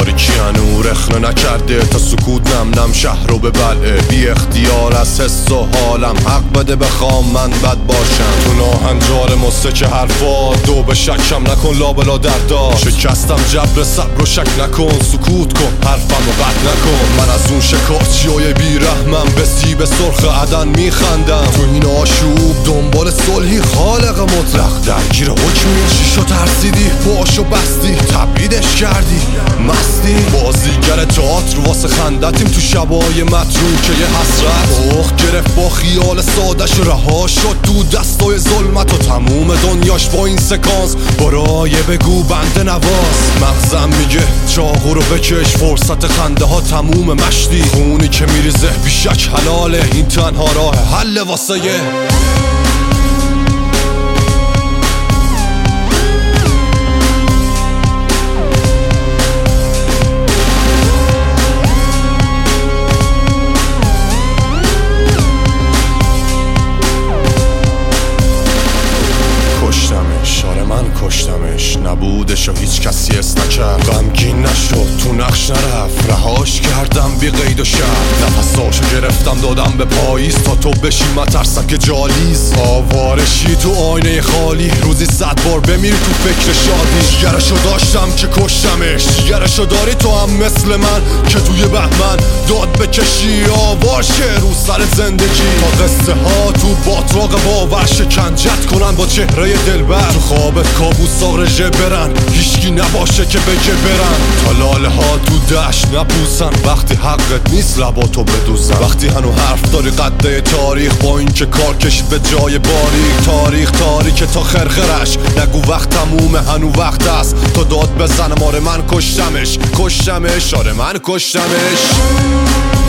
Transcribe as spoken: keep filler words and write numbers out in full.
تاریکی هنو رخنه نکرده تا سکوت نم نم شهر رو به بلعه. بی اختیار از حس و حالم حق بده بخوام من بد باشم. تو ناهنجار مستک حرفا دو به شکم نکن لابلا دردا. شکستم جبر صبر و شک نکن سکوت کن حرفم رو قطع نکن. من از اون شکارچیای بیرحمم به سیب سرخ عدن میخندم. تو این آشوب دنبال صلحی خالق مطلق درگیر حکمی. چیشو ترسیدی باشو بستی تبعیدش کردی مستی. بازیگر تئاتر واسه خندتیم تو شبای متروکه یه حسرت. اوخ گرفت با خیال سادش رها شد تو دستای ظلمت و تموم دنیاش با این سکانس. برای بگو بنده نواز مغزم میگه چاقو رو بکش فرصت خنده ها تموم مشتی. خونی که میریزه بیشک حلاله این تنها راه حل واسه یه کشتمش. نبودش و هیچ کسی اس نکرد. غمگین نشد تو نقش نرفت رهاش کردم بی قید و شرط. نفساشو گرفتم دادم به پاییز تا تو بشی مترسک جالیز. آوارشی تو آینه خالی روزی صد بار بمیر تو فکر شادی. جگرشو داشتم که کشتمش. جگرشو داری تو هم مثل من که توی بهمن داد بکشی آوارشه رو سر زندگی. تا قصه ها تو باطراق باور شکنجت کنن با چهره دلبر. تو خوابت کابوسا رژه برن هیچکی نباشه که بگه برن. تا لاله ها تو دشت نبوسن وقتی حقت نیست لباتو بدوزن. وقتی هنو حرف داری قده تاریخ با این که کار کشید به جای باریک. تاریخ تاریکه تا خرخرش نگو وقت تمومه هنو وقت است تا داد بزنم. آره من کشتمش کشتمش آره من کشتمش.